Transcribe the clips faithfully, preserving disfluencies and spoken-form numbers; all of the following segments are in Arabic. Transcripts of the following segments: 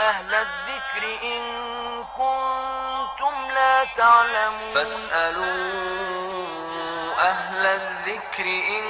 أهل الذكر إن كنتم لا تعلمون فاسألوا أهل الذكر إن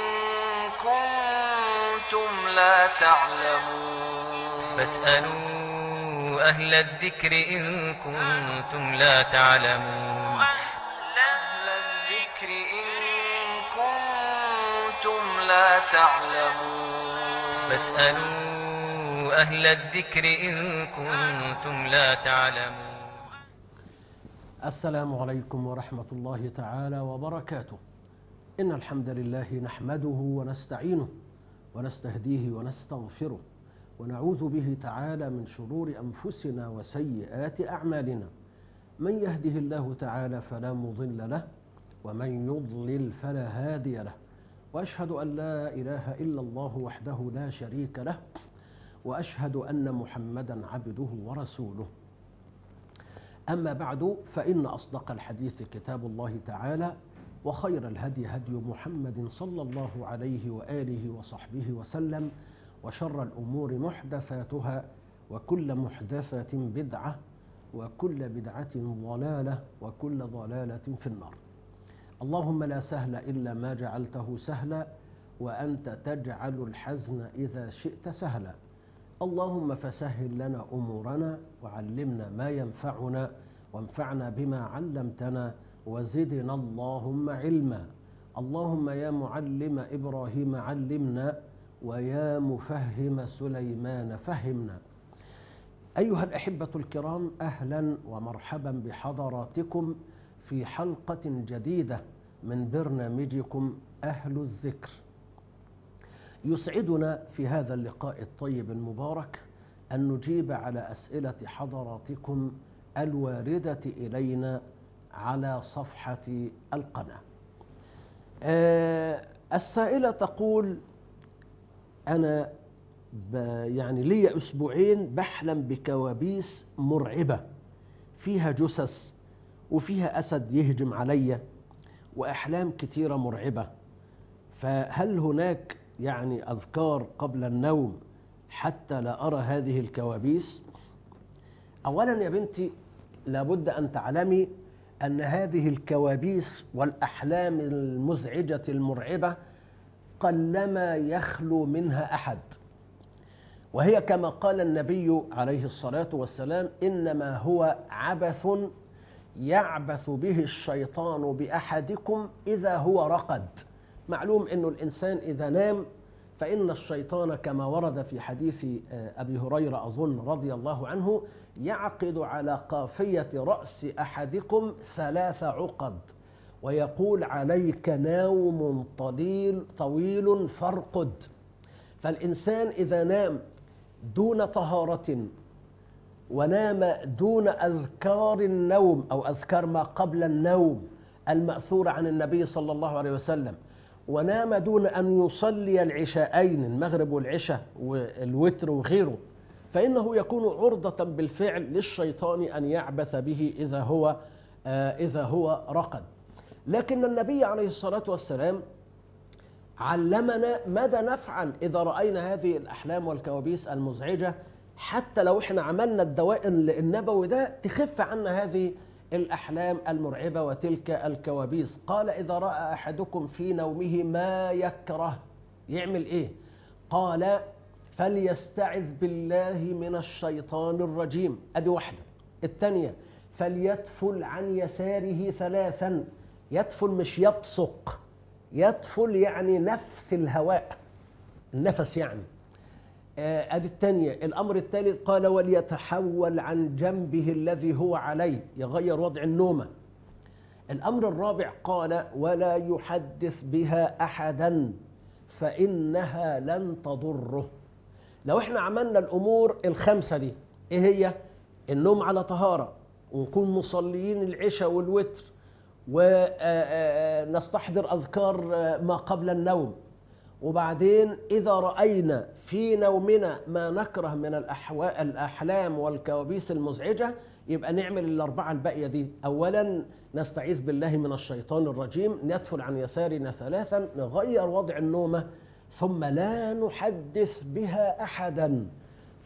كنتم لا تعلمون فاسألوا أهل الذكر إن كنتم لا تعلمون أهل الذكر إن كنتم لا تعلمون فاسألوا أهل الذكر إن كنتم لا تعلمون. السلام عليكم ورحمة الله تعالى وبركاته. إن الحمد لله نحمده ونستعينه ونستهديه ونستغفره ونعوذ به تعالى من شرور أنفسنا وسيئات أعمالنا. من يهده الله تعالى فلا مضل له ومن يضلل فلا هادي له، وأشهد أن لا إله إلا الله وحده لا شريك له، وأشهد أن محمدا عبده ورسوله. أما بعد، فإن أصدق الحديث كتاب الله تعالى، وخير الهدي هدي محمد صلى الله عليه وآله وصحبه وسلم، وشر الأمور محدثاتها، وكل محدثة بدعة، وكل بدعة ضلالة، وكل ضلالة في النار. اللهم لا سهل إلا ما جعلته سهلا، وأنت تجعل الحزن إذا شئت سهلا. اللهم فسهل لنا أمورنا وعلمنا ما ينفعنا وانفعنا بما علمتنا وزدنا اللهم علما. اللهم يا معلم إبراهيم علمنا، ويا مفهم سليمان فهمنا. أيها الأحبة الكرام، أهلا ومرحبا بحضراتكم في حلقة جديدة من برنامجكم أهل الذكر. يسعدنا في هذا اللقاء الطيب المبارك أن نجيب على أسئلة حضراتكم الواردة إلينا على صفحة القناة. آه السائلة تقول: أنا يعني لي أسبوعين بحلم بكوابيس مرعبة فيها جثث وفيها أسد يهجم علي وأحلام كثيرة مرعبة، فهل هناك يعني أذكار قبل النوم حتى لا أرى هذه الكوابيس؟ أولا يا بنتي، لابد أن تعلمي أن هذه الكوابيس والأحلام المزعجة المرعبة قلما يخلو منها أحد، وهي كما قال النبي عليه الصلاة والسلام: إنما هو عبث يعبث به الشيطان بأحدكم إذا هو رقد. معلوم أن الإنسان إذا نام فإن الشيطان كما ورد في حديث أبي هريرة أظن رضي الله عنه يعقد على قافية رأس أحدكم ثلاث عقد ويقول: عليك نوم طويل طويل فارقد. فالإنسان إذا نام دون طهارة ونام دون أذكار النوم أو أذكار ما قبل النوم المأثورة عن النبي صلى الله عليه وسلم، ونام دون أن يصلي العشاءين، المغرب والعشاء والوتر وغيره، فإنه يكون عرضة بالفعل للشيطان أن يعبث به إذا هو آه إذا هو رقد. لكن النبي عليه الصلاة والسلام علمنا ماذا نفعل إذا رأينا هذه الأحلام والكوابيس المزعجة، حتى لو احنا عملنا الدواء النبوي ده تخف عنا هذه الأحلام المرعبة وتلك الكوابيس. قال: إذا رأى أحدكم في نومه ما يكره يعمل إيه؟ قال: فليستعذ بالله من الشيطان الرجيم. أدي واحدة. الثانية: فليتفل عن يساره ثلاثا. يتفل مش يبصق، يتفل يعني نفس الهواء، النفس يعني. أدي الثانية. الأمر الثالث: قال: وليتحول عن جنبه الذي هو عليه، يغير وضع النومة. الأمر الرابع: قال: ولا يحدث بها أحدا فإنها لن تضره. لو احنا عملنا الأمور الخمسة دي، إيه هي؟ النوم على طهارة، ونكون مصليين العشاء والوتر، ونستحضر أذكار ما قبل النوم، وبعدين إذا رأينا في نومنا ما نكره من الأحلام والكوابيس المزعجة يبقى نعمل الأربعة الباقية دي. أولا نستعيذ بالله من الشيطان الرجيم، ندفل عن يسارنا ثلاثا، نغير وضع النومة، ثم لا نحدث بها أحدا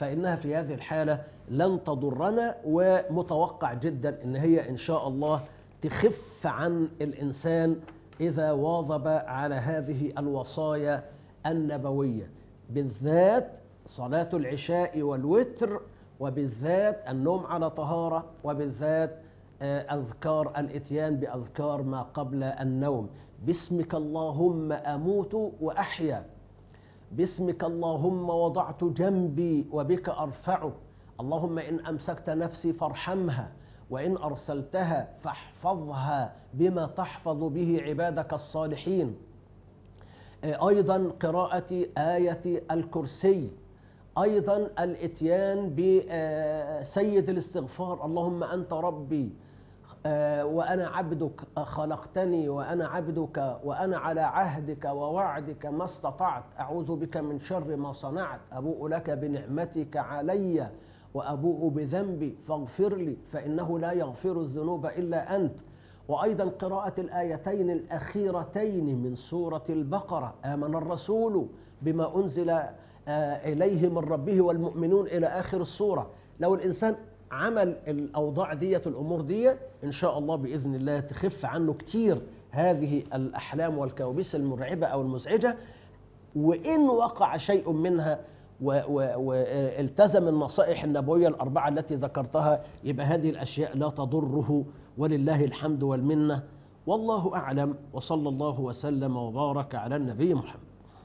فإنها في هذه الحالة لن تضرنا، ومتوقع جدا إن هي إن شاء الله تخف عن الإنسان إذا واظب على هذه الوصايا النبوية، بالذات صلاة العشاء والوتر، وبالذات النوم على طهارة، وبالذات أذكار الإتيان بأذكار ما قبل النوم. باسمك اللهم أموت وأحيا، باسمك اللهم وضعت جنبي وبك أرفعه، اللهم إن أمسكت نفسي فارحمها، وإن أرسلتها فاحفظها بما تحفظ به عبادك الصالحين. أيضا قراءة آية الكرسي، أيضا الإتيان بسيد الاستغفار، اللهم أنت ربي وأنا عبدك خلقتني وأنا عبدك وأنا على عهدك ووعدك ما استطعت، أعوذ بك من شر ما صنعت، أبوء لك بنعمتك علي وأبوء بذنبي فاغفر لي فإنه لا يغفر الذنوب إلا أنت. وأيضا قراءة الآيتين الأخيرتين من سورة البقرة، آمن الرسول بما أنزل إليه من ربه والمؤمنون إلى آخر السورة. لو الإنسان عمل الأوضاع ديت الأمور دي إن شاء الله بإذن الله تخف عنه كتير هذه الأحلام والكوابيس المرعبة أو المزعجة، وإن وقع شيء منها والتزم النصائح النبوية الأربعة التي ذكرتها يبقى هذه الأشياء لا تضره، ولله الحمد والمنة، والله أعلم، وصلى الله وسلم وبارك على النبي محمد.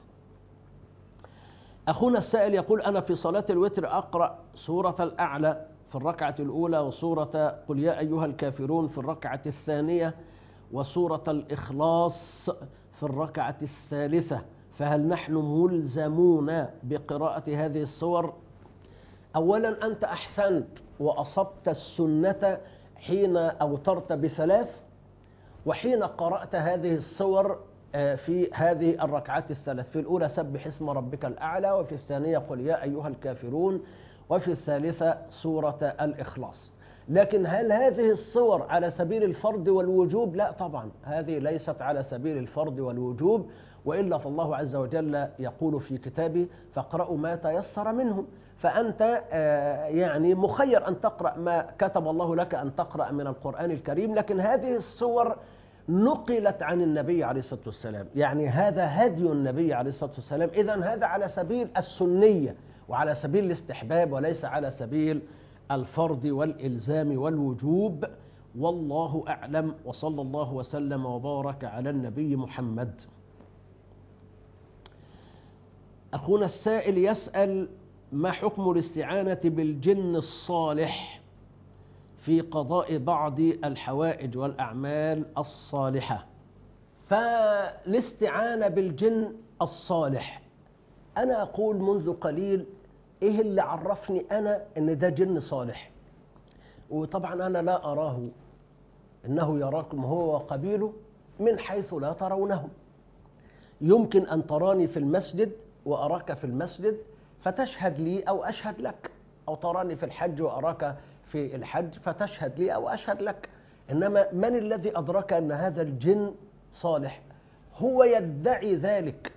أخونا السائل يقول: أنا في صلاة الوتر أقرأ سورة الأعلى في الركعة الأولى، وسورة قل يا أيها الكافرون في الركعة الثانية، وسورة الإخلاص في الركعة الثالثة، فهل نحن ملزمون بقراءة هذه السور؟ أولا أنت أحسنت وأصبت السنة حين أوترت بثلاث، وحين قرأت هذه السور في هذه الركعات الثلاث، في الأولى سبح اسم ربك الأعلى، وفي الثانية قل يا أيها الكافرون، وفي الثالثة سورة الإخلاص. لكن هل هذه الصور على سبيل الفرض والوجوب؟ لا طبعا، هذه ليست على سبيل الفرض والوجوب، وإلا فالله عز وجل يقول في كتابه فاقرأوا ما تيسر منهم، فأنت يعني مخير أن تقرأ ما كتب الله لك أن تقرأ من القرآن الكريم. لكن هذه الصور نقلت عن النبي عليه الصلاة والسلام، يعني هذا هدي النبي عليه الصلاة والسلام، إذن هذا على سبيل السنية وعلى سبيل الاستحباب وليس على سبيل الفرض والإلزام والوجوب، والله أعلم، وصلى الله وسلم وبارك على النبي محمد. أخونا السائل يسأل: ما حكم الاستعانة بالجن الصالح في قضاء بعض الحوائج والأعمال الصالحة؟ فالاستعانة بالجن الصالح، أنا أقول منذ قليل إيه اللي عرفني أنا إن ده جن صالح؟ وطبعا أنا لا أراه، إنه يراكم هو وقبيله من حيث لا ترونهم. يمكن أن تراني في المسجد وأراك في المسجد فتشهد لي أو أشهد لك، أو تراني في الحج وأراك في الحج فتشهد لي أو أشهد لك. إنما من الذي أدرك أن هذا الجن صالح؟ هو يدعي ذلك،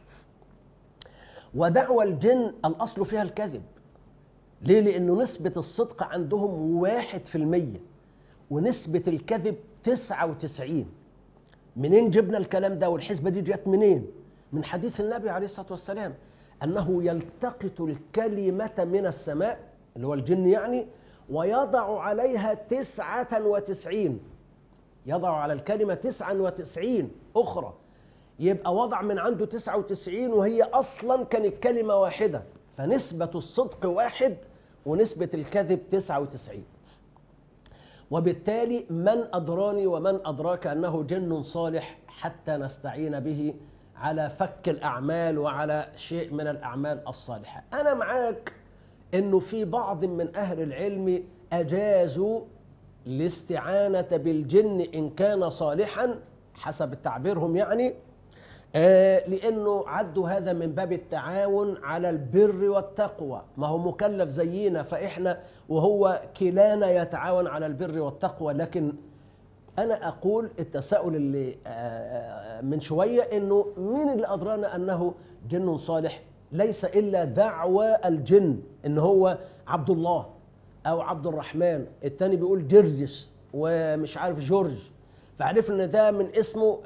ودعوى الجن الأصل فيها الكذب. ليه؟ لأنه نسبة الصدق عندهم واحد في المية ونسبة الكذب تسعة وتسعين. منين جبنا الكلام ده والحسبة دي جت منين؟ من حديث النبي عليه الصلاة والسلام أنه يلتقط الكلمة من السماء، اللي هو الجن يعني، ويضع عليها تسعة وتسعين، يضع على الكلمة تسعة وتسعين أخرى، يبقى وضع من عنده تسعة وتسعين وهي أصلا كانت كلمة واحدة، فنسبة الصدق واحد ونسبة الكذب تسعة وتسعين. وبالتالي من أدراني ومن أدراك أنه جن صالح حتى نستعين به على فك الأعمال وعلى شيء من الأعمال الصالحة؟ أنا معاك أنه في بعض من أهل العلم أجازوا الاستعانة بالجن إن كان صالحا حسب تعبيرهم يعني، آه لأنه عدوا هذا من باب التعاون على البر والتقوى، ما هو مكلف زينا فإحنا وهو كلانا يتعاون على البر والتقوى. لكن أنا أقول التساؤل اللي آه من شوية إنه مين اللي أدرانا أنه جن صالح؟ ليس إلا دعوى الجن إن هو عبد الله أو عبد الرحمن، التاني بيقول جرجس ومش عارف جورج، فعرفنا ان ده من اسمه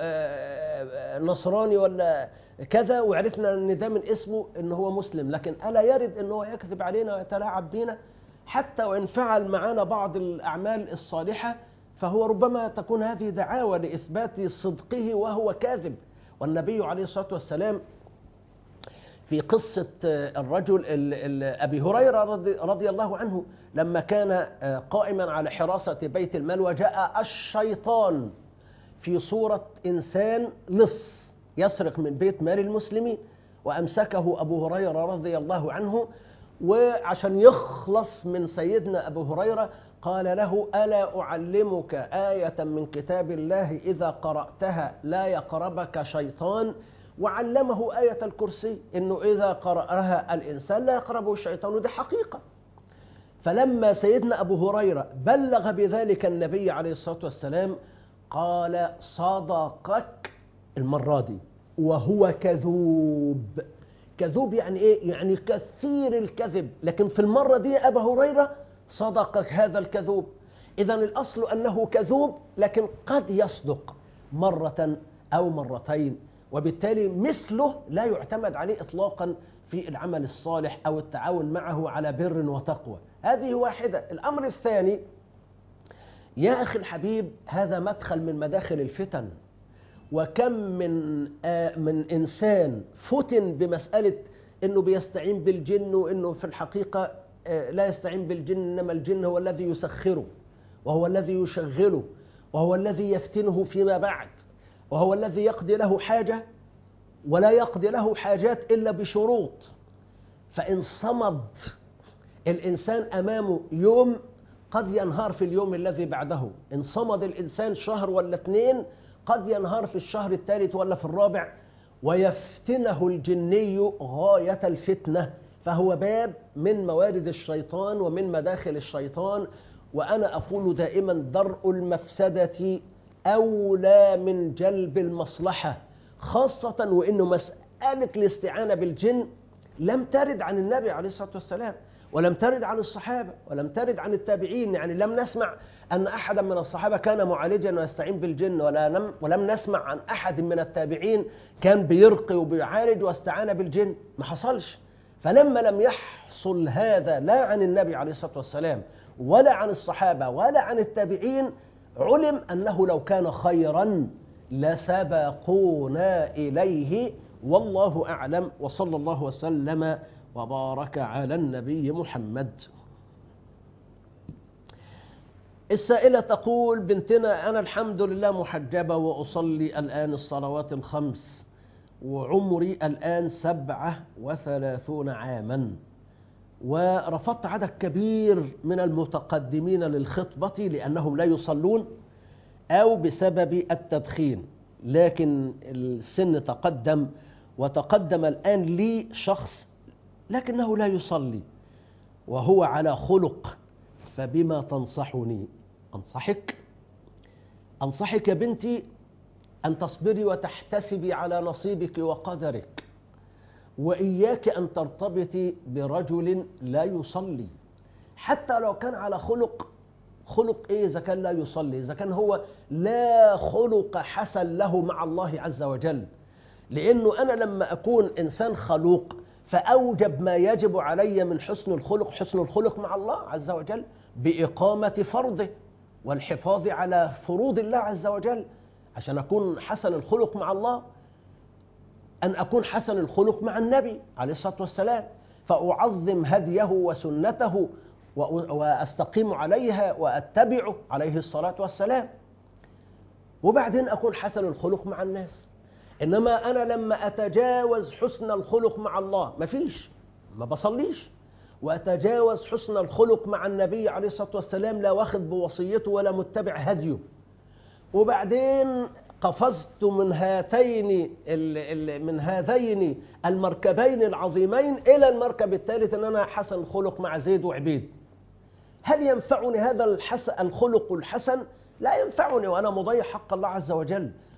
نصراني ولا كذا، وعرفنا ان ده من اسمه ان هو مسلم. لكن ألا يرد ان هو يكذب علينا ويتلاعب بنا؟ حتى وإن فعل معنا بعض الأعمال الصالحة فهو ربما تكون هذه دعاوى لإثبات صدقه وهو كاذب. والنبي عليه الصلاة والسلام في قصة الرجل أبي هريرة رضي الله عنه لما كان قائما على حراسة بيت المال، وجاء الشيطان في صورة إنسان لص يسرق من بيت مال المسلمين، وأمسكه أبو هريرة رضي الله عنه، وعشان يخلص من سيدنا أبو هريرة قال له: ألا أعلمك آية من كتاب الله إذا قرأتها لا يقربك شيطان؟ وعلمه آية الكرسي، إنه إذا قرأها الإنسان لا يقربه الشيطان، ودي حقيقة. فلما سيدنا أبو هريرة بلغ بذلك النبي عليه الصلاة والسلام قال: صدقك المرة دي وهو كذوب. كذوب يعني إيه؟ يعني كثير الكذب، لكن في المرة دي أبا هريرة صدقك هذا الكذوب. إذن الأصل أنه كذوب، لكن قد يصدق مرة أو مرتين، وبالتالي مثله لا يعتمد عليه إطلاقا في العمل الصالح أو التعاون معه على بر وتقوى. هذه واحدة. الأمر الثاني يا أخي الحبيب، هذا مدخل من مداخل الفتن. وكم من آه من إنسان فتن بمسألة أنه بيستعين بالجن، وأنه في الحقيقة آه لا يستعين بالجن، إنما الجن هو الذي يسخره وهو الذي يشغله وهو الذي يفتنه فيما بعد، وهو الذي يقضي له حاجة ولا يقضي له حاجات إلا بشروط. فإن صمد الإنسان أمامه يوم قد ينهار في اليوم الذي بعده، إن صمد الإنسان شهر ولا اثنين قد ينهار في الشهر الثالث ولا في الرابع، ويفتنه الجني غاية الفتنة. فهو باب من موارد الشيطان ومن مداخل الشيطان. وأنا أقول دائما: درء المفسدة أولى من جلب المصلحة، خاصة وإنه مسألة الاستعانة بالجن لم ترد عن النبي عليه الصلاة والسلام، ولم ترد عن الصحابة، ولم ترد عن التابعين. يعني لم نسمع أن أحدا من الصحابة كان معالجا ويستعين بالجن، ولا ولم نسمع عن أحد من التابعين كان بيرقي وبيعالج واستعان بالجن، ما حصلش. فلما لم يحصل هذا لا عن النبي عليه الصلاة والسلام ولا عن الصحابة ولا عن التابعين، علم أنه لو كان خيرا لسبقونا إليه. والله أعلم، وصلى الله وسلم وبارك على النبي محمد. السائلة تقول: بنتنا أنا الحمد لله محجبة وأصلي الآن الصلوات الخمس، وعمري الآن سبعة وثلاثون عاما، ورفضت عدد كبير من المتقدمين للخطبة لأنهم لا يصلون أو بسبب التدخين، لكن السن تقدم، وتقدم الآن لي شخص لكنه لا يصلي وهو على خلق، فبما تنصحني؟ أنصحك أنصحك يا بنتي أن تصبري وتحتسبي على نصيبك وقدرك، وإياك أن ترتبطي برجل لا يصلي، حتى لو كان على خلق. خلق إيه إذا كان لا يصلي؟ إذا كان هو لا خلق حسن له مع الله عز وجل. لأنه أنا لما أكون إنسان خلوق فأوجب ما يجب علي من حسن الخلق، حسن الخلق مع الله عز وجل بإقامة فرضه والحفاظ على فروض الله عز وجل. عشان أكون حسن الخلق مع الله أن أكون حسن الخلق مع النبي عليه الصلاة والسلام، فأعظم هديه وسنته وأستقيم عليها وأتبعه عليه الصلاة والسلام، وبعدين أكون حسن الخلق مع الناس. إنما أنا لما أتجاوز حسن الخلق مع الله ما فيش، ما بصليش، وأتجاوز حسن الخلق مع النبي عليه الصلاة والسلام لا واخد بوصيته ولا متبع هديه، وبعدين قفزت من هاتين من هذين المركبين العظيمين إلى المركب الثالث أن أنا حسن الخلق مع زيد وعبيد. هل ينفعني هذا الحسن الخلق الحسن؟ لا ينفعني، وأنا مضيع حق الله عز وجل،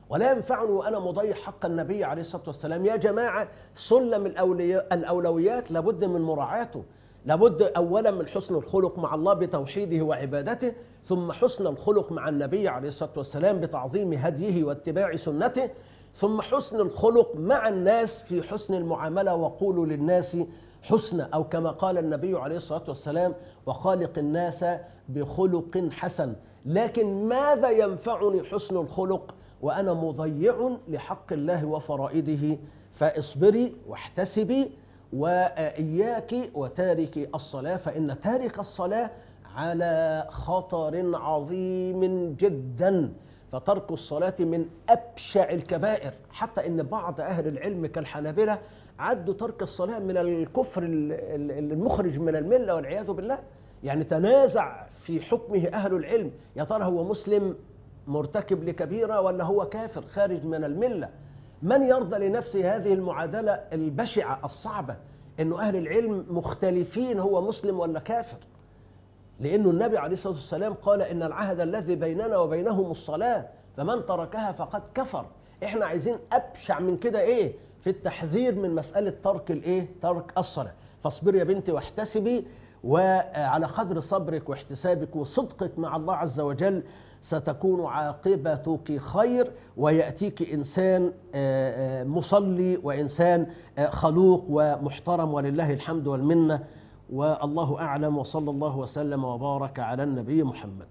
ولا ينفعني وأنا مضيع حق النبي عليه الصلاة والسلام. يا جماعة، سلم الأولويات لابد من مراعاته. لابد أولا من حسن الخلق مع الله بتوحيده وعبادته، ثم حسن الخلق مع النبي عليه الصلاة والسلام بتعظيم هديه واتباع سنته، ثم حسن الخلق مع الناس في حسن المعاملة، وقولوا للناس حسنى، أو كما قال النبي عليه الصلاة والسلام: وخالق الناس بخلق حسن. لكن ماذا ينفعني حسن الخلق وأنا مضيع لحق الله وفرائضه؟ فاصبري واحتسبي، وإياك وتارك الصلاة، فإن تارك الصلاة على خطر عظيم جدا. فترك الصلاة من أبشع الكبائر، حتى إن بعض أهل العلم كالحنابلة عدوا ترك الصلاة من الكفر المخرج من الملة والعياذ بالله. يعني تنازع في حكمه أهل العلم، يا ترى هو مسلم مرتكب لكبيرة ولا هو كافر خارج من الملة؟ من يرضى لنفسه هذه المعادلة البشعة الصعبة، إنه أهل العلم مختلفين هو مسلم ولا كافر؟ لأنه النبي عليه الصلاة والسلام قال: إن العهد الذي بيننا وبينهم الصلاة، فمن تركها فقد كفر. إحنا عايزين أبشع من كده إيه في التحذير من مسألة ترك الإيه؟ ترك الصلاة. فاصبري يا بنتي واحتسبي، وعلى قدر صبرك واحتسابك وصدقك مع الله عز وجل ستكون عاقبتك خير، ويأتيك إنسان مصلي وإنسان خلوق ومحترم، ولله الحمد والمنة، والله أعلم. وصلى الله وسلم وبارك على النبي محمد.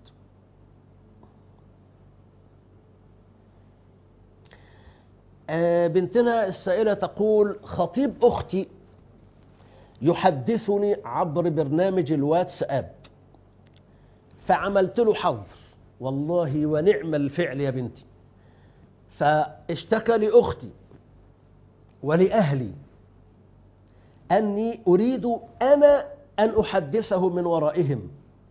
بنتنا السائلة تقول: خطيب أختي يحدثني عبر برنامج الواتساب، فعملت له حظر، والله ونعم الفعل يا بنتي، فاشتكى لأختي ولأهلي أني أريد أنا أن أحدثه من ورائهم،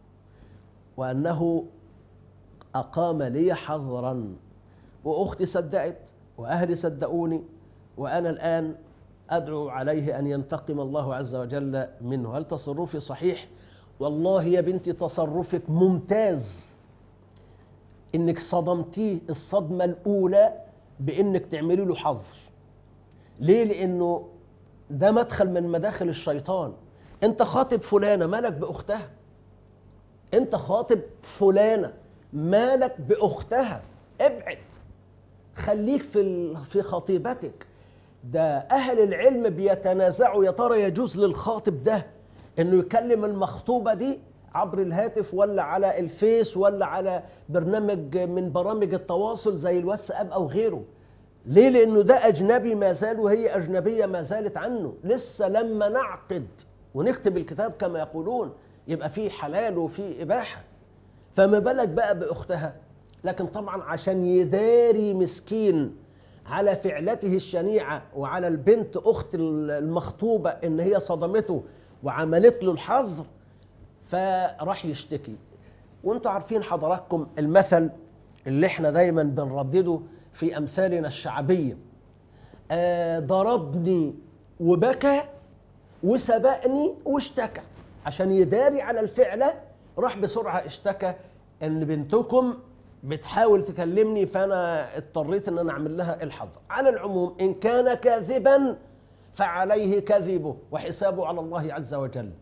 وأنه أقام لي حظرا، وأختي صدقت وأهلي صدقوني، وأنا الآن أدعو عليه أن ينتقم الله عز وجل منه. هل تصرفي صحيح؟ والله يا بنتي تصرفك ممتاز، إنك صدمتيه الصدمة الأولى بإنك تعملي له حظر. ليه؟ لأنه ده مدخل من مداخل الشيطان. أنت خاطب فلانة، مالك بأختها؟ أنت خاطب فلانة، مالك بأختها؟ ابعد، خليك في في خطيبتك. ده أهل العلم بيتنازعوا، يا ترى يجوز للخاطب ده إنه يكلم المخطوبة دي عبر الهاتف ولا على الفيس ولا على برنامج من برامج التواصل زي الواتساب أو غيره؟ ليه؟ لأنه ده أجنبي ما زال، وهي أجنبية ما زالت عنه. لسه لما نعقد ونكتب الكتاب كما يقولون يبقى فيه حلال وفيه إباحة، فما بالك بقى بأختها؟ لكن طبعا عشان يداري مسكين على فعلته الشنيعة وعلى البنت أخت المخطوبة إن هي صدمته وعملت له الحظر، فراح يشتكي. وانتوا عارفين حضراتكم المثل اللي احنا دايما بنردده في أمثالنا الشعبية: آه ضربني وبكى وسبقني واشتكى. عشان يداري على الفعلة راح بسرعة اشتكى ان بنتكم بتحاول تكلمني، فأنا اضطريت ان انا اعمل لها الحظر. على العموم إن كان كاذبا فعليه كذبه وحسابه على الله عز وجل.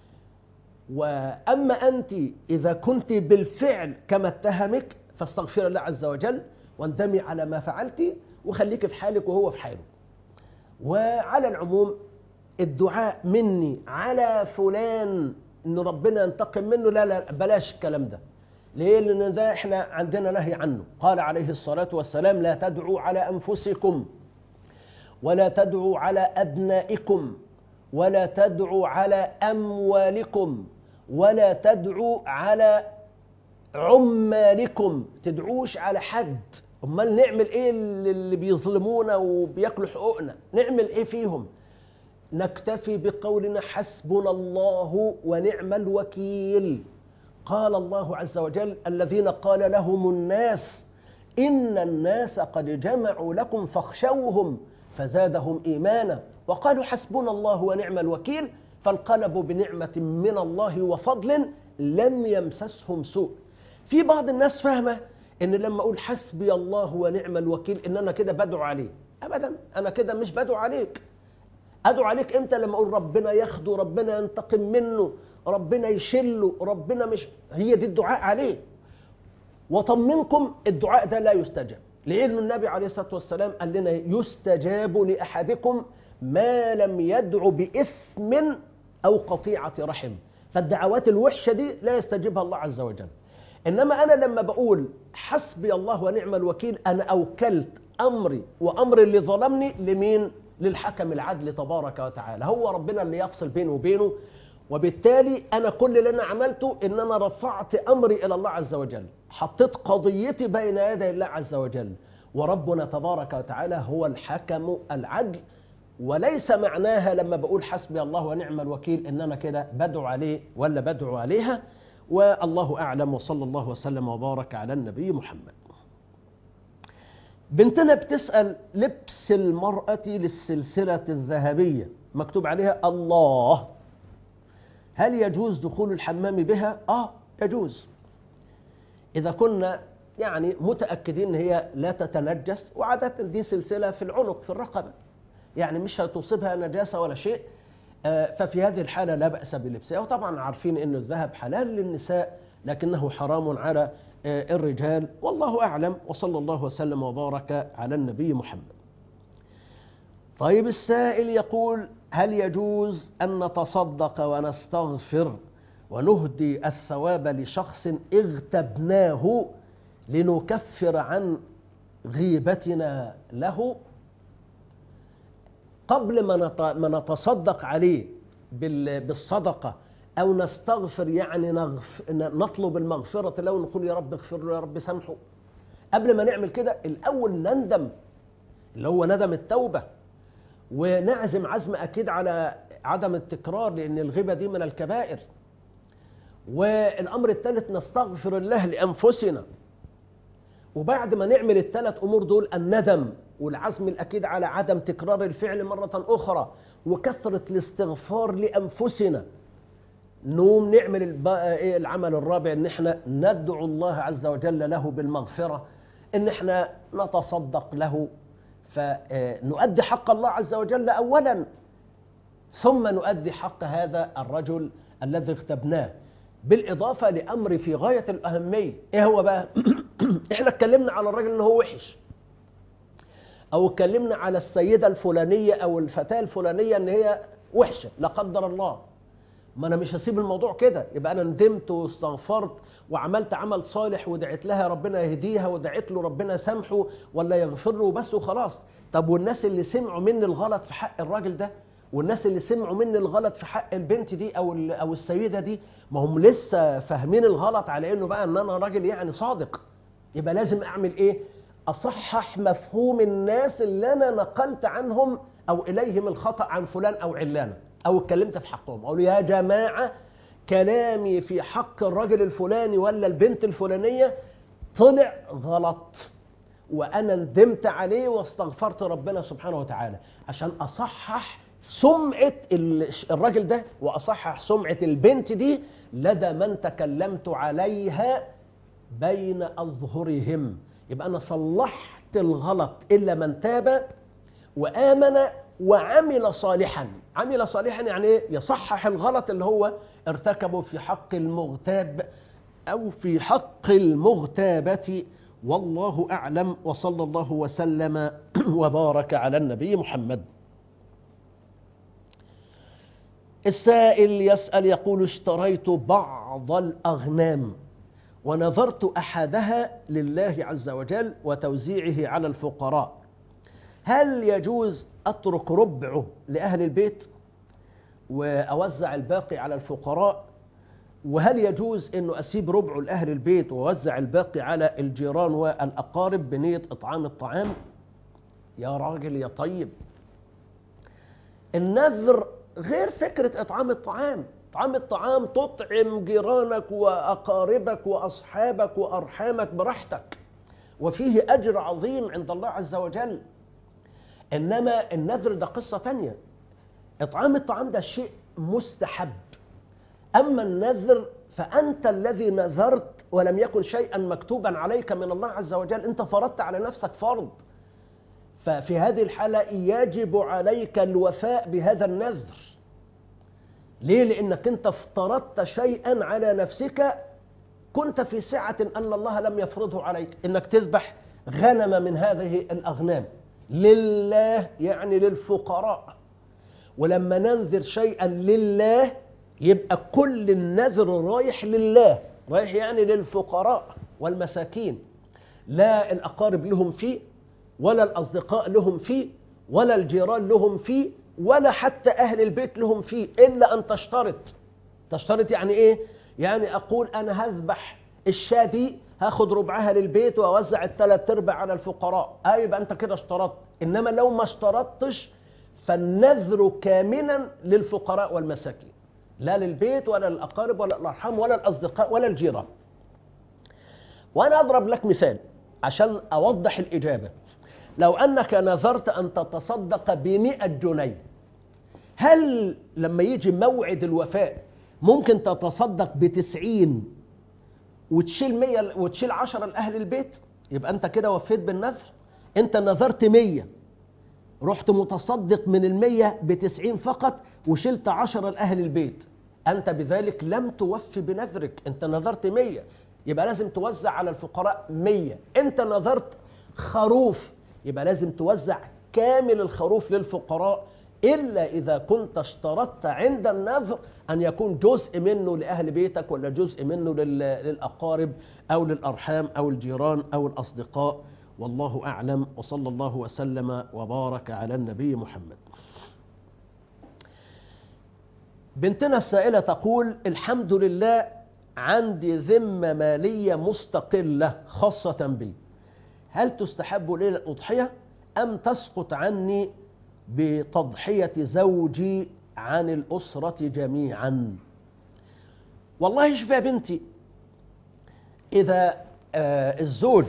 وأما أنت إذا كنت بالفعل كما اتهمك فاستغفر الله عز وجل واندمي على ما فعلت وخليك في حالك وهو في حاله. وعلى العموم الدعاء مني على فلان إن ربنا ينتقم منه، لا لا بلاش الكلام ده. ليه؟ لأن ده احنا عندنا نهي عنه. قال عليه الصلاة والسلام: لا تدعوا على أنفسكم، ولا تدعوا على أبنائكم، ولا تدعوا على أموالكم، ولا تدعوا على عمالكم. تدعوش على حد. امال نعمل ايه اللي بيظلمونا وبياكلوا حقوقنا؟ نعمل ايه فيهم؟ نكتفي بقولنا حسبنا الله ونعم الوكيل. قال الله عز وجل: الذين قال لهم الناس إن الناس قد جمعوا لكم فاخشوهم فزادهم إيمانا وقالوا حسبنا الله ونعم الوكيل، فانقلبوا بنعمة من الله وفضل لم يمسسهم سوء. في بعض الناس فاهمة ان لما اقول حسبي الله ونعم الوكيل ان انا كده بدعو عليه. ابدا، انا كده مش بدعو عليك. ادعو عليك امتى؟ لما اقول ربنا ياخده، ربنا ينتقم منه، ربنا يشله، ربنا مش، هي دي الدعاء عليه. وطمنكم الدعاء ده لا يستجاب، لأن النبي عليه الصلاة والسلام قال لنا يستجاب لأحدكم ما لم يدعو بإثم أو قطيعة رحم. فالدعوات الوحشة دي لا يستجيبها الله عز وجل. إنما أنا لما بقول حسبي الله ونعم الوكيل، أنا أوكلت أمري وأمر اللي ظلمني لمين؟ للحكم العدل تبارك وتعالى، هو ربنا اللي يفصل بينه وبينه. وبالتالي أنا كل اللي أنا عملته إن أنا رفعت أمري إلى الله عز وجل، حطيت قضيتي بين يدي الله عز وجل، وربنا تبارك وتعالى هو الحكم العدل. وليس معناها لما بقول حسبي الله ونعم الوكيل إن أنا كده بدعو عليه ولا بدعو عليها. والله أعلم، وصلى الله وسلم وبارك على النبي محمد. بنتنا بتسأل: لبس المرأة للسلسلة الذهبية مكتوب عليها الله، هل يجوز دخول الحمام بها؟ آه يجوز، إذا كنا يعني متأكدين إن هي لا تتنجس، وعادة دي سلسلة في العنق في الرقبة، يعني مش هتصيبها نجاسة ولا شيء، ففي هذه الحالة لا بأس بلبسها. وطبعا عارفين إن الذهب حلال للنساء لكنه حرام على الرجال، والله أعلم، وصلى الله وسلم وبارك على النبي محمد. طيب السائل يقول: هل يجوز أن نتصدق ونستغفر ونهدي الثواب لشخص اغتبناه لنكفر عن غيبتنا له؟ قبل ما نتصدق عليه بالصدقة أو نستغفر، يعني نغف... نطلب المغفرة له، نقول يا رب اغفر له، يا رب سامحه، قبل ما نعمل كده الأول نندم، اللي هو ندم التوبة، ونعزم عزم أكيد على عدم التكرار، لأن الغيبة دي من الكبائر. والأمر الثالث نستغفر الله لأنفسنا. وبعد ما نعمل الثلاث أمور دول، الندم والعزم الأكيد على عدم تكرار الفعل مرة أخرى وكثرة الاستغفار لأنفسنا، نوم نعمل العمل الرابع، إن احنا ندعو الله عز وجل له بالمغفرة، إن احنا نتصدق له، فنؤدي حق الله عز وجل أولا، ثم نؤدي حق هذا الرجل الذي اغتبناه، بالإضافة لأمر في غاية الأهمية. إيه هو بقى؟ إحنا اتكلمنا على الرجل إنه هو وحش، أو اتكلمنا على السيدة الفلانية أو الفتاة الفلانية إن هي وحشة لا قدر الله. ما أنا مش هسيب الموضوع كده، يبقى أنا ندمت واستغفرت وعملت عمل صالح ودعيت لها ربنا يهديها، ودعيت له ربنا سامحه ولا يغفر له بس وخلاص. طب والناس اللي سمعوا مني الغلط في حق الراجل ده، والناس اللي سمعوا مني الغلط في حق البنت دي او او السيده دي، ما هم لسه فاهمين الغلط على انه بقى ان انا راجل يعني صادق. يبقى لازم اعمل ايه؟ اصحح مفهوم الناس اللي انا نقلت عنهم او اليهم الخطا عن فلان او علانه، او اتكلمت في حقهم، اقول يا جماعه كلامي في حق الراجل الفلاني ولا البنت الفلانيه طلع غلط، وانا ندمت عليه واستغفرت ربنا سبحانه وتعالى، عشان اصحح سمعة الراجل ده وأصحح سمعة البنت دي لدى من تكلمت عليها بين أظهرهم. يبقى أنا صلحت الغلط إلا من تاب وآمن وعمل صالحا. عمل صالحا يعني إيه؟ يصحح الغلط اللي هو ارتكبه في حق المغتاب أو في حق المغتابة. والله أعلم، وصلى الله وسلم وبارك على النبي محمد. السائل يسأل يقول: اشتريت بعض الأغنام ونذرت أحدها لله عز وجل وتوزيعه على الفقراء، هل يجوز أترك ربعه لأهل البيت وأوزع الباقي على الفقراء؟ وهل يجوز أنه أسيب ربعه لأهل البيت وأوزع الباقي على الجيران والأقارب بنية إطعام الطعام؟ يا راجل يا طيب، النذر غير فكرة إطعام الطعام. إطعام الطعام تطعم جيرانك وأقاربك وأصحابك وأرحامك براحتك، وفيه أجر عظيم عند الله عز وجل. إنما النذر ده قصة تانية. إطعام الطعام ده شيء مستحب، أما النذر فأنت الذي نذرت ولم يكن شيئا مكتوبا عليك من الله عز وجل، أنت فرضت على نفسك فرض. ففي هذه الحالة يجب عليك الوفاء بهذا النذر. ليه؟ لأنك أنت افترضت شيئا على نفسك كنت في سعة أن الله لم يفرضه عليك، إنك تذبح غنم من هذه الأغنام لله، يعني للفقراء. ولما ننذر شيئا لله يبقى كل النذر رايح لله، رايح يعني للفقراء والمساكين، لا الأقارب لهم فيه، ولا الأصدقاء لهم فيه، ولا الجيران لهم فيه، ولا حتى أهل البيت لهم فيه، إلا أن تشترط. تشترط يعني إيه؟ يعني أقول أنا هذبح الشاة دي، هاخد ربعها للبيت وأوزع الثلاث أرباع على الفقراء، آه يبقى أنت كده اشترطت. إنما لو ما اشترطتش فالنذر كامنا للفقراء والمساكين، لا للبيت ولا للأقارب ولا الأرحام ولا الأصدقاء ولا الجيران. وأنا أضرب لك مثال عشان أوضح الإجابة. لو أنك نذرت أن تتصدق بمئة جنيه، هل لما يجي موعد الوفاء ممكن تتصدق بتسعين وتشيل مية وتشيل عشرة لأهل البيت؟ يبقى أنت كده وفيت بالنذر. أنت نذرت مية، رحت متصدق من المية بتسعين فقط وشلت عشرة لأهل البيت، أنت بذلك لم توفي بنذرك. أنت نذرت مية، يبقى لازم توزع على الفقراء مية. أنت نذرت خروف، يبقى لازم توزع كامل الخروف للفقراء، إلا إذا كنت اشترطت عند النذر أن يكون جزء منه لأهل بيتك، ولا جزء منه للأقارب أو للأرحام أو الجيران أو الأصدقاء. والله أعلم، وصلى الله وسلم وبارك على النبي محمد. بنتنا السائلة تقول: الحمد لله عندي ذمة مالية مستقلة خاصة بي، هل تستحب لي الأضحية أم تسقط عني بتضحية زوجي عن الأسرة جميعا؟ والله شوف يا بنتي، إذا آه الزوج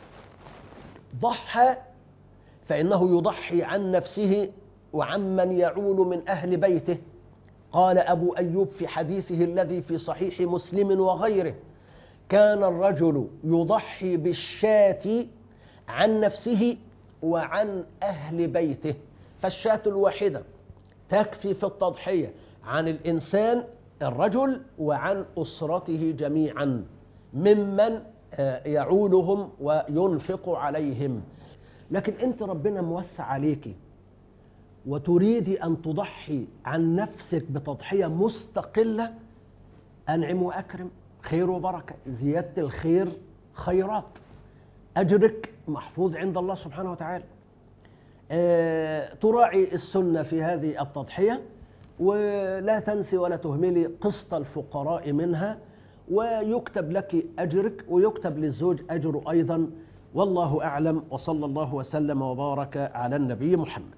ضحى فإنه يضحي عن نفسه وعمن يعول من أهل بيته. قال أبو أيوب في حديثه الذي في صحيح مسلم وغيره: كان الرجل يضحي بالشاة عن نفسه وعن أهل بيته، فالشاة الواحدة تكفي في التضحية عن الإنسان الرجل وعن أسرته جميعا ممن يعولهم وينفق عليهم. لكن أنت ربنا موسع عليك وتريدي أن تضحي عن نفسك بتضحية مستقلة، أنعم وأكرم، خير وبركة، زيادة الخير خيرات، أجرك محفوظ عند الله سبحانه وتعالى. أه تراعي السنة في هذه التضحية، ولا تنسي ولا تهملي قسط الفقراء منها، ويكتب لك أجرك ويكتب للزوج أجر أيضا. والله أعلم، وصلى الله وسلم وبارك على النبي محمد.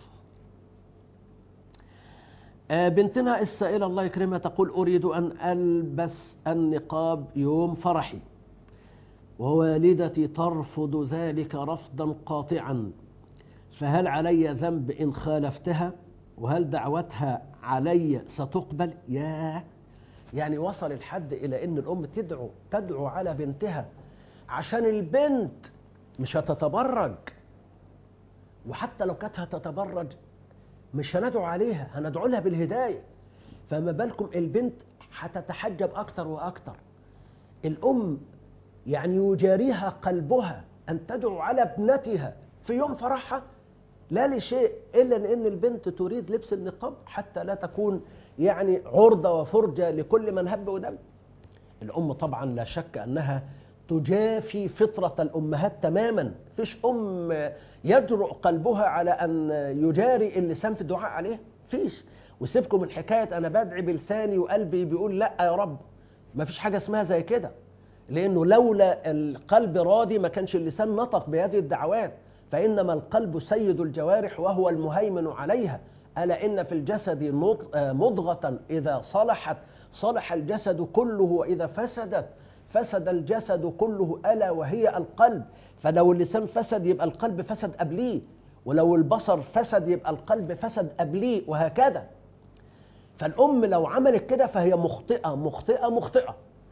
بنتنا السائلة الله يكرمها تقول: أريد أن ألبس النقاب يوم فرحي، ووالدتي ترفض ذلك رفضا قاطعا، فهل علي ذنب إن خالفتها؟ وهل دعوتها علي ستقبل؟ ياه، يعني وصل الحد إلى أن الأم تدعو تدعو على بنتها عشان البنت مش هتتبرج. وحتى لو كانت هتتبرج مش هندعو عليها، هندعو لها بالهداية. فما بالكم البنت هتتحجب أكتر وأكتر. الأم يعني يجاريها قلبها أن تدعو على ابنتها في يوم فرحها، لا لشيء إلا أن البنت تريد لبس النقاب حتى لا تكون يعني عرضة وفرجة لكل من هب ودب. الأم طبعا لا شك أنها تجافي فطرة الأمهات تماما. فيش أم يجرؤ قلبها على أن يجاري اللسان في الدعاء عليه، فيش. وسيبكم من حكاية أنا بدعي بلساني وقلبي بيقول لا يا رب، ما فيش حاجة اسمها زي كده، لأنه لولا القلب راضي ما كانش اللسان نطق بهذه الدعوات. فإنما القلب سيد الجوارح وهو المهيمن عليها. ألا إن في الجسد مضغة إذا صلحت صلح الجسد كله، وإذا فسدت فسد الجسد كله، ألا وهي القلب. فلو اللسان فسد يبقى القلب فسد قبليه، ولو البصر فسد يبقى القلب فسد قبليه، وهكذا. فالأم لو عملت كده فهي مخطئة مخطئة مخطئة.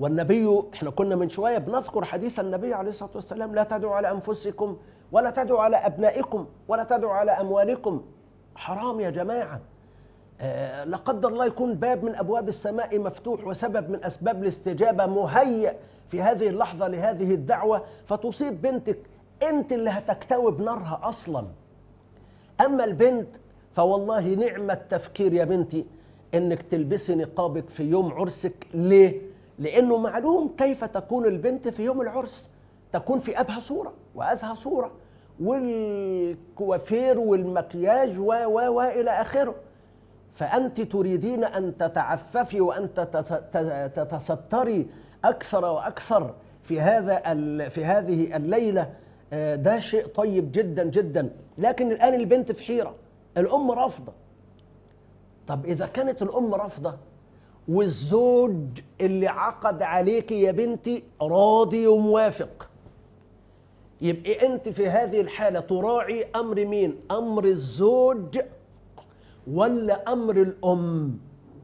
والنبي، احنا كنا من شوية بنذكر حديث النبي عليه الصلاة والسلام: لا تدعوا على أنفسكم ولا تدعوا على أبنائكم ولا تدعوا على أموالكم. حرام يا جماعة. أه لا قدر الله يكون باب من أبواب السماء مفتوح وسبب من أسباب الاستجابة مهيئ في هذه اللحظة لهذه الدعوة، فتصيب بنتك، أنت اللي هتكتوب نارها أصلا. أما البنت فوالله نعم التفكير يا بنتي إنك تلبسي نقابك في يوم عرسك. ليه؟ لأنه معلوم كيف تكون البنت في يوم العرس، تكون في أبهى صورة وأزهى صورة، والكوافير والمكياج و و وإلى آخره. فأنت تريدين أن تتعففي وأن تتستري أكثر وأكثر في هذا في هذه الليلة. ده شيء طيب جدا جدا. لكن الآن البنت في حيرة، الأم رافضة. طب إذا كانت الأم رافضة والزوج اللي عقد عليك يا بنتي راضي وموافق، يبقى أنت في هذه الحالة تراعي أمر مين؟ أمر الزوج ولا أمر الأم؟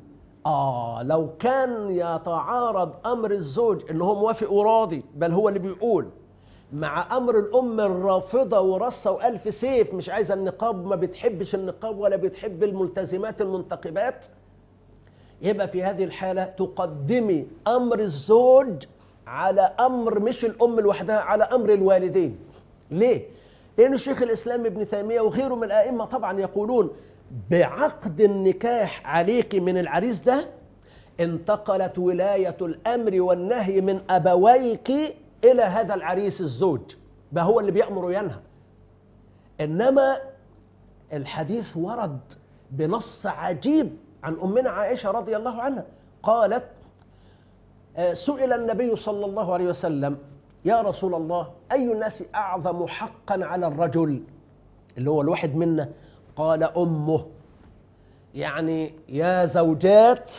آه لو كان يتعارض أمر الزوج اللي هو موافق وراضي، بل هو اللي بيقول، مع أمر الأم الرافضة ورصة وألف سيف، مش عايزة النقاب، ما بتحبش النقاب ولا بتحب الملتزمات المنتقبات، يبقى في هذه الحالة تقدمي أمر الزوج على أمر مش الأم لوحدها، على أمر الوالدين. ليه؟ لأن الشيخ الإسلام ابن تيمية وغيره من الأئمة طبعا يقولون بعقد النكاح عليك من العريس ده انتقلت ولاية الأمر والنهي من أبويك إلى هذا العريس الزوج، بقى هو اللي بيأمر وينهى. إنما الحديث ورد بنص عجيب عن أمنا عائشة رضي الله عنها، قالت: سئل النبي صلى الله عليه وسلم: يا رسول الله، أي الناس أعظم حقا على الرجل، اللي هو الواحد منا؟ قال: أمه. يعني يا زوجات،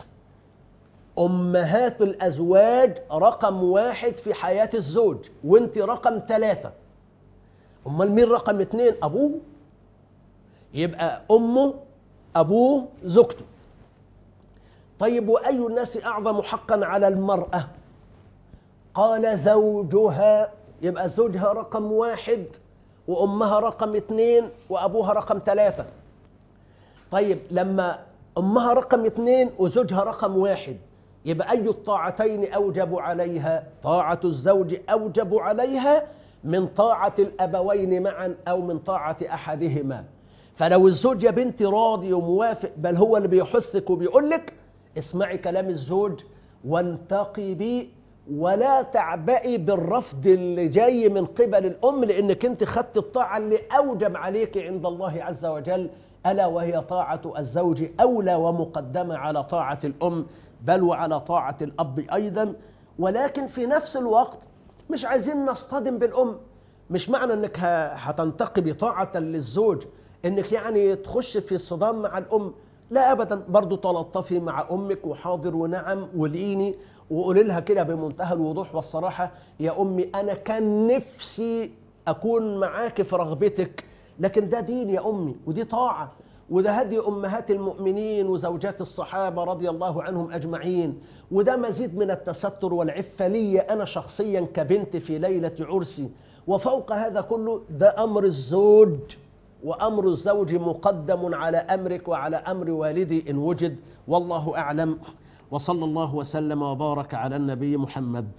أمهات الأزواج رقم واحد في حياة الزوج، وانت رقم ثلاثة. أمال مين رقم اتنين؟ أبوه. يبقى أمه، أبوه، زوجته. طيب وأي الناس أعظم حقا على المرأة؟ قال: زوجها. يبقى زوجها رقم واحد، وأمها رقم اثنين، وأبوها رقم ثلاثة. طيب لما أمها رقم اثنين وزوجها رقم واحد، يبقى أي الطاعتين أوجب عليها؟ طاعة الزوج أوجب عليها من طاعة الأبوين معا أو من طاعة أحدهما. فلو الزوج يا بنتي راضي وموافق، بل هو اللي بيحثك وبيقول لك اسمعي كلام الزوج وانتقبي، ولا تعبئي بالرفض اللي جاي من قبل الأم، لأنك انت خدت الطاعة اللي أوجب عليك عند الله عز وجل، ألا وهي طاعة الزوج أولى ومقدمة على طاعة الأم، بل وعلى طاعة الأب أيضا. ولكن في نفس الوقت مش عايزين نصطدم بالأم. مش معنى أنك هتنتقبي طاعة للزوج أنك يعني تخش في صدام مع الأم، لا أبدا. برضو تلطفي مع أمك وحاضر ونعم وليني، وقولي لها كده بمنتهى الوضوح والصراحة: يا أمي أنا كان نفسي أكون معاك في رغبتك، لكن ده دين يا أمي، ودي طاعة، وده هدي أمهات المؤمنين وزوجات الصحابة رضي الله عنهم أجمعين، وده مزيد من التستر والعفة لي أنا شخصيا كبنت في ليلة عرسي. وفوق هذا كله ده أمر الزوج، وأمر الزوج مقدم على أمرك وعلى أمر والدي إن وجد، والله أعلم. وصلى الله وسلم وبارك على النبي محمد.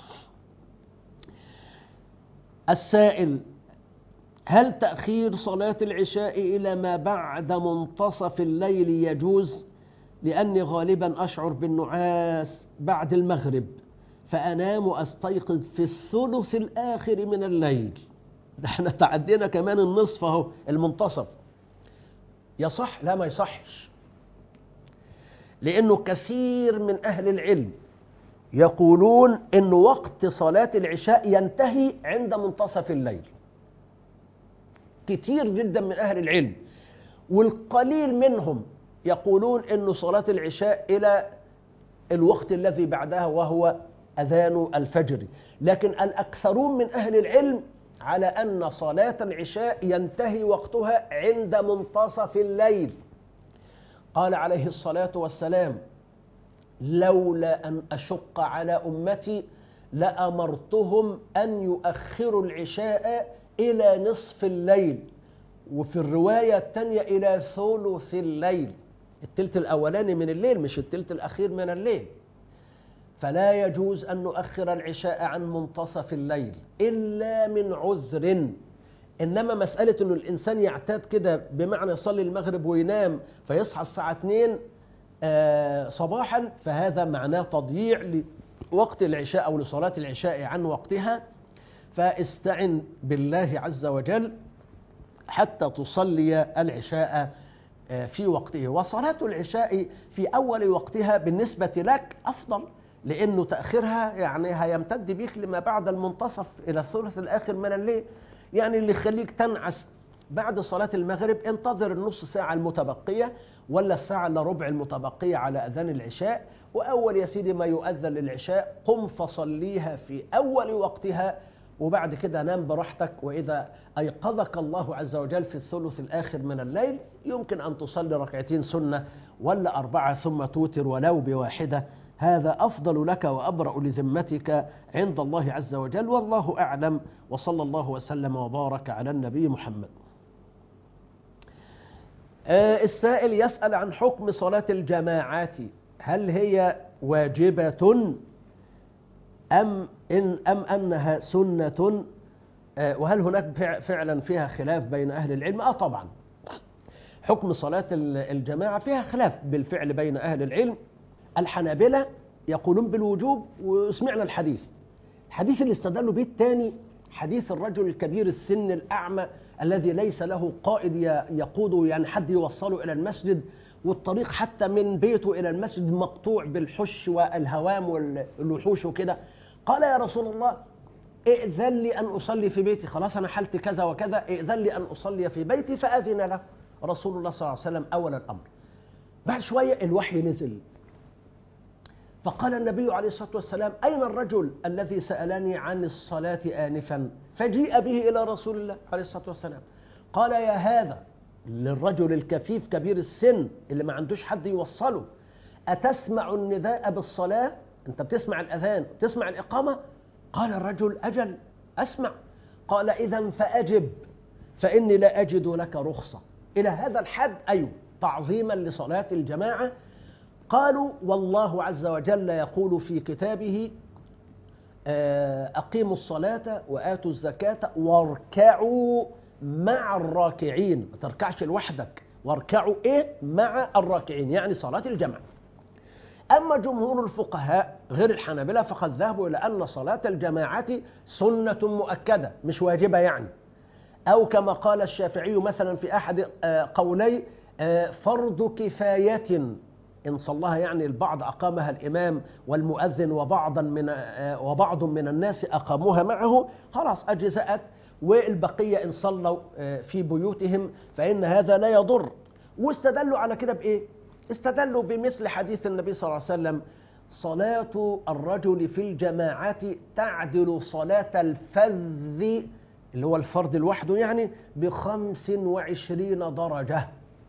السائل: هل تأخير صلاة العشاء إلى ما بعد منتصف الليل يجوز؟ لأني غالبا أشعر بالنعاس بعد المغرب، فأنام وأستيقظ في الثلث الآخر من الليل. احنا تعدينا كمان النصف اهو، المنتصف. يصح؟ لا، ما يصحش، لأنه كثير من أهل العلم يقولون إن وقت صلاة العشاء ينتهي عند منتصف الليل. كتير جدا من أهل العلم، والقليل منهم يقولون إن صلاة العشاء إلى الوقت الذي بعدها وهو أذان الفجر. لكن الأكثرون من أهل العلم على أن صلاة العشاء ينتهي وقتها عند منتصف الليل. قال عليه الصلاة والسلام: لولا أن أشق على أمتي لأمرتهم أن يؤخروا العشاء إلى نصف الليل، وفي الرواية الثانية إلى ثلث الليل، التلت الأولاني من الليل مش التلت الأخير من الليل. فلا يجوز أن نؤخر العشاء عن منتصف الليل إلا من عذر. إنما مسألة أنه الإنسان يعتاد كده، بمعنى يصلي المغرب وينام فيصحى الساعة اتنين صباحا، فهذا معناه تضييع لوقت العشاء أو لصلاة العشاء عن وقتها. فاستعن بالله عز وجل حتى تصلي العشاء في وقته. وصلاة العشاء في أول وقتها بالنسبة لك أفضل، لأنه تأخيرها يعني هيمتد بيك لما بعد المنتصف إلى الثلث الآخر من الليل. يعني اللي يخليك تنعس بعد صلاة المغرب انتظر النص ساعة المتبقية ولا الساعة إلا ربع المتبقية على أذان العشاء، وأول يا سيدي ما يؤذن للعشاء قم فصليها في أول وقتها، وبعد كده نام براحتك. وإذا أيقظك الله عز وجل في الثلث الآخر من الليل يمكن أن تصلي ركعتين سنة ولا أربعة ثم توتر ولو بواحدة، هذا أفضل لك وأبرأ لذمتك عند الله عز وجل، والله أعلم. وصلى الله وسلم وبارك على النبي محمد. السائل يسأل عن حكم صلاة الجماعات، هل هي واجبة أم إن أم أنها سنة، وهل هناك فعلا فيها خلاف بين أهل العلم؟ آه طبعا حكم صلاة الجماعة فيها خلاف بالفعل بين أهل العلم. الحنابلة يقولون بالوجوب، وسمعنا الحديث الحديث اللي استدلوا به الثاني، حديث الرجل الكبير السن الأعمى الذي ليس له قائد يقوده، يعني حد يوصله إلى المسجد، والطريق حتى من بيته إلى المسجد مقطوع بالحش والهوام والوحوش وكده. قال يا رسول الله ائذن لي أن أصلي في بيتي، خلاص أنا حالتي كذا وكذا، ائذن لي أن أصلي في بيتي، فأذن له رسول الله صلى الله عليه وسلم أول الأمر. بعد شوية الوحي نزل، فقال النبي عليه الصلاة والسلام أين الرجل الذي سألني عن الصلاة آنفا؟ فجيء به إلى رسول الله عليه الصلاة والسلام. قال يا هذا، للرجل الكفيف كبير السن اللي ما عندوش حد يوصله، أتسمع النداء بالصلاة؟ أنت بتسمع الأذان تسمع الإقامة؟ قال الرجل أجل أسمع. قال إذن فأجب فإني لا أجد لك رخصة. إلى هذا الحد أيوه تعظيما لصلاة الجماعة. قالوا والله عز وجل يقول في كتابه أقيموا الصلاة وآتوا الزكاة واركعوا مع الراكعين. ما تركعش لوحدك، واركعوا إيه؟ مع الراكعين، يعني صلاة الجماعة. أما جمهور الفقهاء غير الحنابلة فقد ذهبوا إلى أن صلاة الجماعة سنة مؤكدة مش واجبة، يعني أو كما قال الشافعي مثلا في أحد قولي فرض كفاية، إن صلاها يعني البعض أقامها الإمام والمؤذن وبعضا من وبعض من الناس أقاموها معه، خلاص أجزأت، والبقية إن صلوا في بيوتهم فإن هذا لا يضر. واستدلوا على كده بإيه؟ استدلوا بمثل حديث النبي صلى الله عليه وسلم صلاة الرجل في الجماعة تعدل صلاة الفذ اللي هو الفرد لوحده يعني بخمس وعشرين درجة.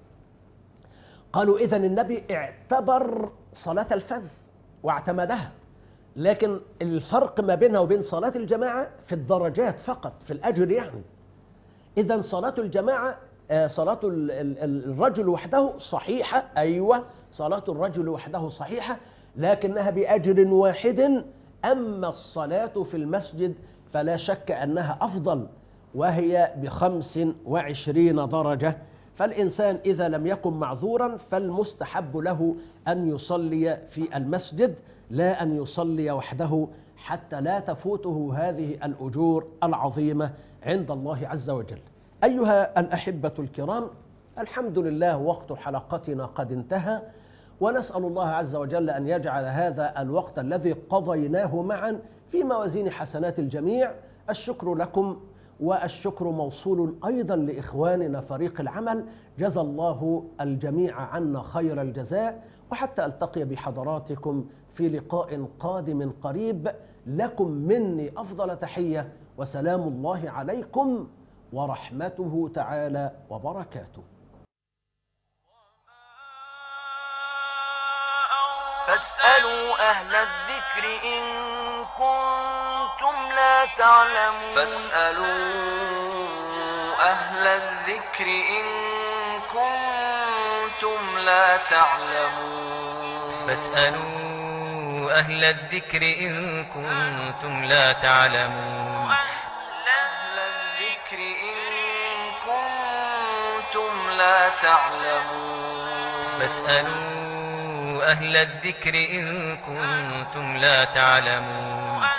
قالوا إذن النبي اعتبر صلاة الفذ واعتمدها، لكن الفرق ما بينها وبين صلاة الجماعة في الدرجات فقط، في الأجر يعني. إذن صلاة الجماعة صلاة الرجل وحده صحيحة، أيوة صلاة الرجل وحده صحيحة، لكنها بأجر واحد. أما الصلاة في المسجد فلا شك أنها أفضل، وهي بخمس وعشرين درجة. فالإنسان إذا لم يكن معذورا فالمستحب له أن يصلي في المسجد، لا أن يصلي وحده، حتى لا تفوته هذه الأجور العظيمة عند الله عز وجل. أيها الأحبة الكرام، الحمد لله وقت حلقتنا قد انتهى، ونسأل الله عز وجل أن يجعل هذا الوقت الذي قضيناه معا في موازين حسنات الجميع. الشكر لكم، والشكر موصول أيضا لإخواننا فريق العمل، جزى الله الجميع عنا خير الجزاء. وحتى ألتقي بحضراتكم في لقاء قادم قريب، لكم مني أفضل تحية، وسلام الله عليكم ورحمته تعالى وبركاته. فاسألوا أهل الذكر إن كنتم لا تعلمون فاسألوا أهل الذكر إن كنتم لا تعلمون فاسألوا أهل الذكر إن كنتم لا تعلمون أهل الذكر إن كنتم لا تعلمون فاسألوا أهل الذكر إن كنتم لا تعلمون